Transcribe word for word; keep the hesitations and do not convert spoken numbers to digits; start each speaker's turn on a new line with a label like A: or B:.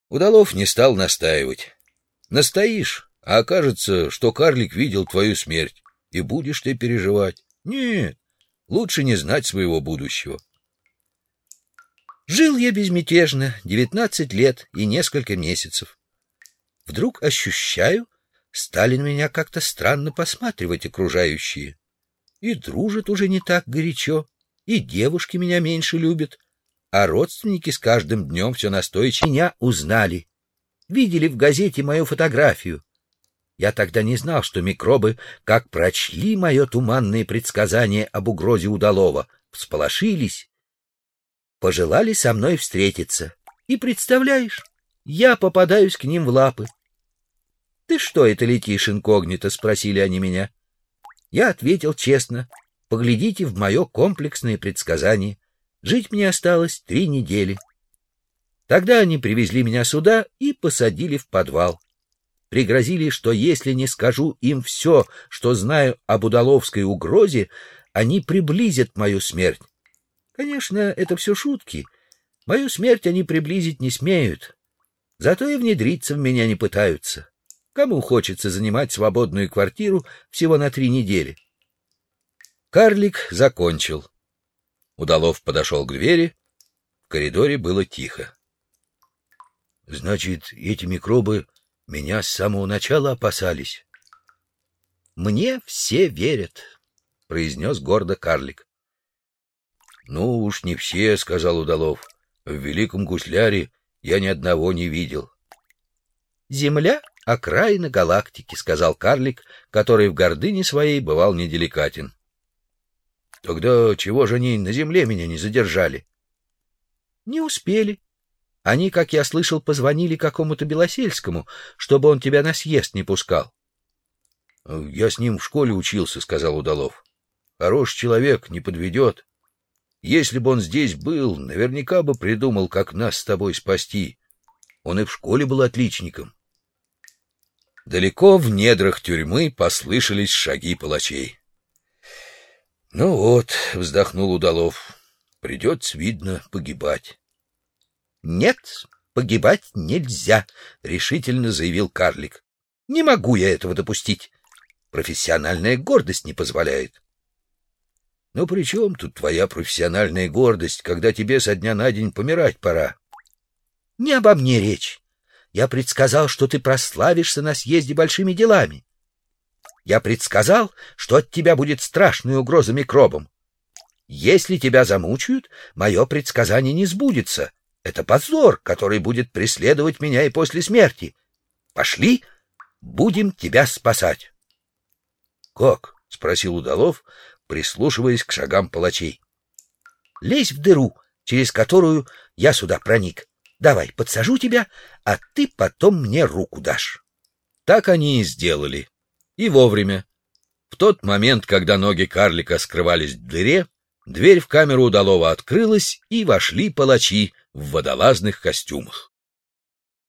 A: Удалов не стал настаивать. Настоишь, а окажется, что карлик видел твою смерть, и будешь ты переживать. Нет, лучше не знать своего будущего. Жил я безмятежно девятнадцать лет и несколько месяцев. Вдруг ощущаю, стали на меня как-то странно посматривать окружающие. И дружат уже не так горячо, и девушки меня меньше любят, а родственники с каждым днем все настойчивее меня узнали. Видели в газете мою фотографию. Я тогда не знал, что микробы, как прочли мое туманное предсказание об угрозе Удалова, всполошились, пожелали со мной встретиться. И представляешь, я попадаюсь к ним в лапы. — Ты что это летишь инкогнито? — спросили они меня. Я ответил честно: поглядите в мое комплексное предсказание. Жить мне осталось три недели. Тогда они привезли меня сюда и посадили в подвал. Пригрозили, что если не скажу им все, что знаю об удаловской угрозе, они приблизят мою смерть. Конечно, это все шутки. Мою смерть они приблизить не смеют. Зато и внедриться в меня не пытаются. Кому хочется занимать свободную квартиру всего на три недели? Карлик закончил. Удалов подошел к двери. В коридоре было тихо. — Значит, эти микробы меня с самого начала опасались? — Мне все верят, — произнес гордо карлик. — Ну уж не все, — сказал Удалов. — В Великом Гусляре я ни одного не видел. — Земля — окраина галактики, — сказал карлик, который в гордыне своей бывал неделикатен. — Тогда чего же они на земле меня не задержали? — Не успели. Они, как я слышал, позвонили какому-то Белосельскому, чтобы он тебя на съезд не пускал. — Я с ним в школе учился, — сказал Удалов. — Хороший человек, не подведет. Если бы он здесь был, наверняка бы придумал, как нас с тобой спасти. Он и в школе был отличником. Далеко в недрах тюрьмы послышались шаги палачей. — Ну вот, — вздохнул Удалов, — придется, видно, погибать. — Нет, погибать нельзя, — решительно заявил карлик. — Не могу я этого допустить. Профессиональная гордость не позволяет. — Ну при чем тут твоя профессиональная гордость, когда тебе со дня на день помирать пора? — Не обо мне речь. Я предсказал, что ты прославишься на съезде большими делами. Я предсказал, что от тебя будет страшная угроза микробам. Если тебя замучают, мое предсказание не сбудется. Это позор, который будет преследовать меня и после смерти. Пошли, будем тебя спасать. — Как? — спросил Удалов, прислушиваясь к шагам палачей. — Лезь в дыру, через которую я сюда проник. Давай, подсажу тебя, а ты потом мне руку дашь. Так они и сделали. И вовремя. В тот момент, когда ноги карлика скрывались в дыре, дверь в камеру Удалова открылась, и вошли палачи в водолазных костюмах.